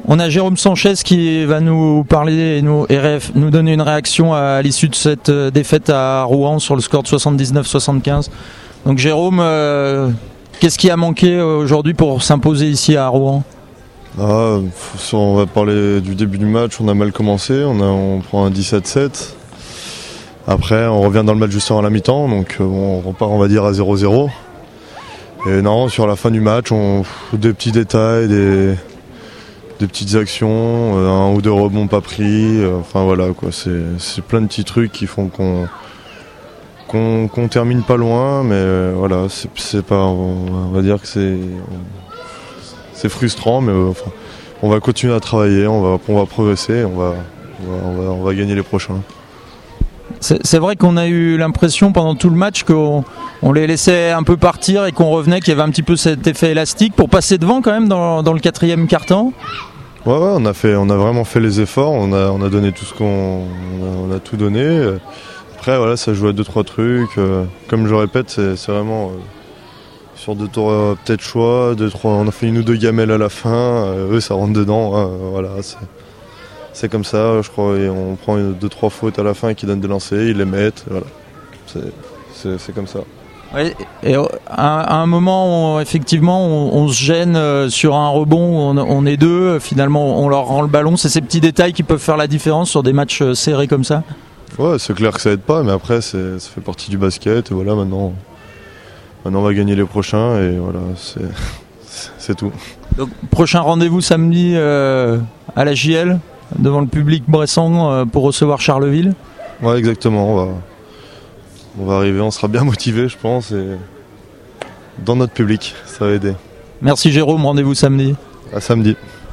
On a Jérôme Sanchez qui va nous parler et nous donner une réaction à l'issue de cette défaite à Rouen sur le score de 79-75. Donc Jérôme, qu'est-ce qui a manqué aujourd'hui pour s'imposer ici à Rouen ? On va parler du début du match, on a mal commencé, on prend un 17-7. Après on revient dans le match juste avant la mi-temps, donc on repart on va dire à 0-0. Et non, sur la fin du match, des petits détails, des petites actions, un ou deux rebonds pas pris, enfin voilà quoi, c'est plein de petits trucs qui font qu'on termine pas loin, mais voilà, c'est pas, on va dire que c'est frustrant, mais enfin, on va continuer à travailler, on va progresser, on va gagner les prochains. C'est vrai qu'on a eu l'impression pendant tout le match qu'on les laissait un peu partir et qu'on revenait, qu'il y avait un petit peu cet effet élastique pour passer devant quand même dans le quatrième quart-temps. Ouais, on a vraiment fait les efforts, on a donné tout on a tout donné. Après voilà, ça joue à 2-3 trucs. Comme je répète, c'est vraiment sur 2 tours peut-être choix, 2-3, on a fait 1 ou 2 gamelles à la fin, eux ça rentre dedans, hein, voilà, c'est comme ça, je crois, et on prend 2-3 fautes à la fin qui donnent des lancers, ils les mettent, voilà. C'est comme ça. Oui, et à un moment, effectivement, on se gêne sur un rebond où on est deux, finalement on leur rend le ballon, c'est ces petits détails qui peuvent faire la différence sur des matchs serrés comme ça. Ouais, c'est clair que ça aide pas, mais après ça fait partie du basket, et voilà, maintenant on va gagner les prochains, et voilà, c'est tout. Donc prochain rendez-vous samedi à la JL, devant le public bressan pour recevoir Charleville. Ouais, exactement, on va arriver, on sera bien motivé, je pense, et dans notre public, ça va aider. Merci Jérôme, rendez-vous samedi. À samedi.